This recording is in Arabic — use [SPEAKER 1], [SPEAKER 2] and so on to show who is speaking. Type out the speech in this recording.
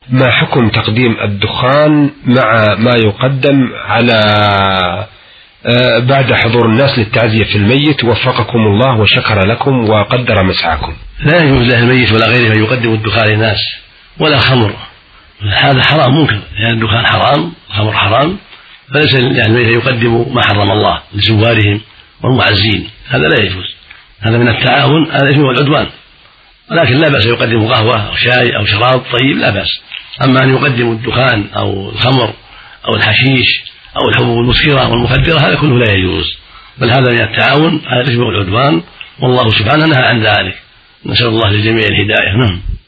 [SPEAKER 1] ما حكم تقديم الدخان مع ما يقدم على بعد حضور الناس للتعزية في الميت؟ وفقكم الله وشكر لكم وقدر مسعاكم.
[SPEAKER 2] لا يجوز له الميت ولا غيره أن يقدم الدخان للناس ولا خمر، هذا حرام منكر، لأن يعني الدخان حرام الخمر حرام، فليس للميت أن يقدموا ما حرم الله لزوارهم والمعزين، هذا لا يجوز، هذا من التعاون على الإثم والعدوان. ولكن لا بأس يقدم قهوة أو شاي أو شراب طيب، لا بأس. أما أن يقدم الدخان أو الخمر أو الحشيش أو الحبوب المسكرة والمخدرة هذا كله لا يجوز، بل هذا من التعاون على الإثم والعدوان، والله سبحانه نهى عن ذلك. نسأل الله للجميع الهداية.